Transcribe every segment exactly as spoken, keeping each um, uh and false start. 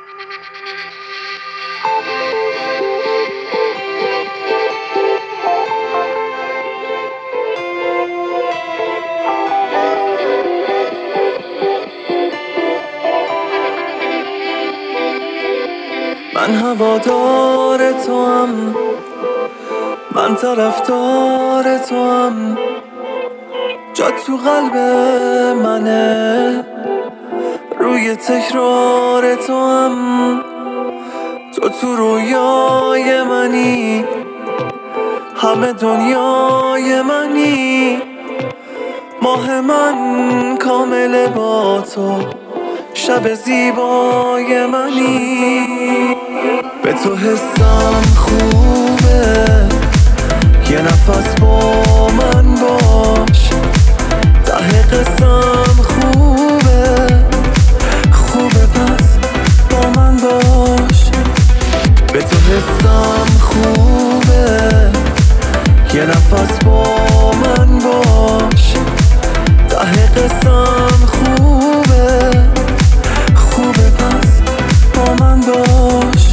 من هوادار تو هم، من طرفدار تو هم، جات تو قلب منه، روی تکرار تو هم. تو تو رویای منی، همه دنیای منی. ماه من کامل با تو، شب زیبای منی. به تو حسم خوبه، یه نفس با من باش. ته قسم خوبه، خوبه پس با من باش. به تو حسم خوبه، یه نفس با من باش. ته قسم خوبه، خوبه پس با من باش.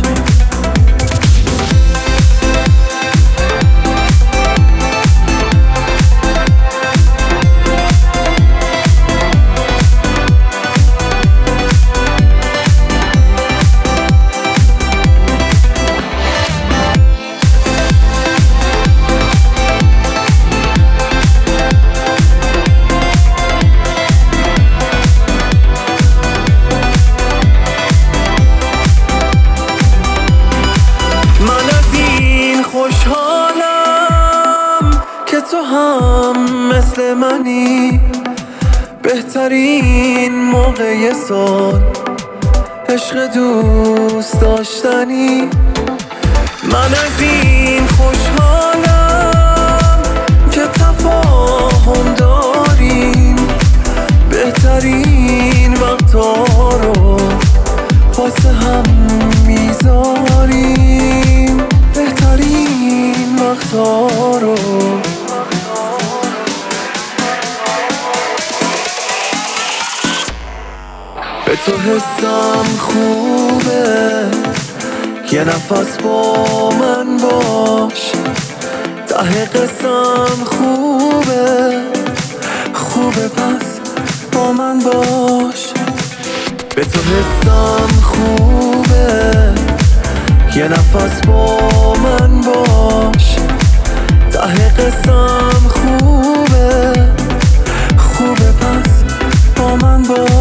خوشحالم که تو هم مثل منی. بهترین موقع سال، عشق دوست داشتنی. من از این خوشحالم که تفاهم داریم. بهترین وقتا رو واسه هم میذاریم. بهترین وقتا رو به تو حسم خوبه، یه نفس با من باش. ته قسم خوبه، خوبه پس با من باش. به تو حسم خوبه، یه نفس با من باش. ته قسم خوبه، خوبه پس با من باش.